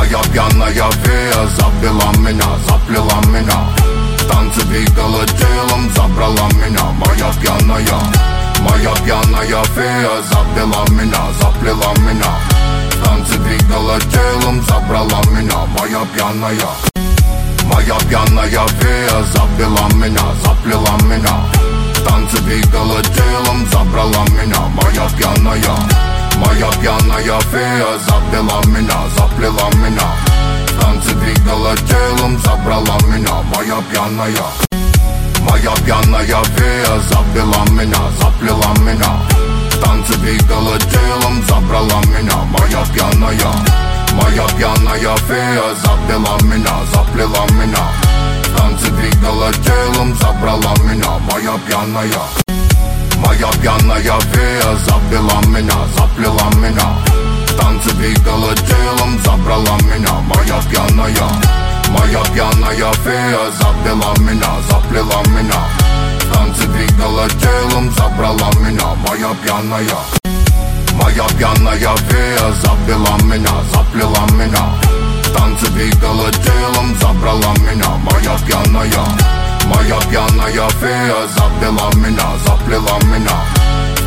Моя пьяная фея запила меня, заплела меня. В танце двигала телом, забрала меня. Моя пьяная фея запила меня, заплела меня. В танце двигала телом, забрала меня. Моя пьяная фея запила меня, заплела меня. В танце двигала телом, забрала меня. Моя пьяная фея запила меня, заплела меня. В танце двигала телом, забрала меня. Моя пьяная фея запила меня, заплела меня. В танце двигала телом, забрала меня. Моя пьяная фея запила меня, заплела меня. В танце двигала телом, забрала меня. Моя пьяная фея запила меня, заплела меня. В танце двигала телом, забрала меня. Моя пьяная фея запила меня, заплела меня. В танце двигала телом, забрала меня. Моя пьяная фея запила меня, заплела меня. В танце двигала телом, забрала меня. Моя пьяная фея запила меня, заплела меня.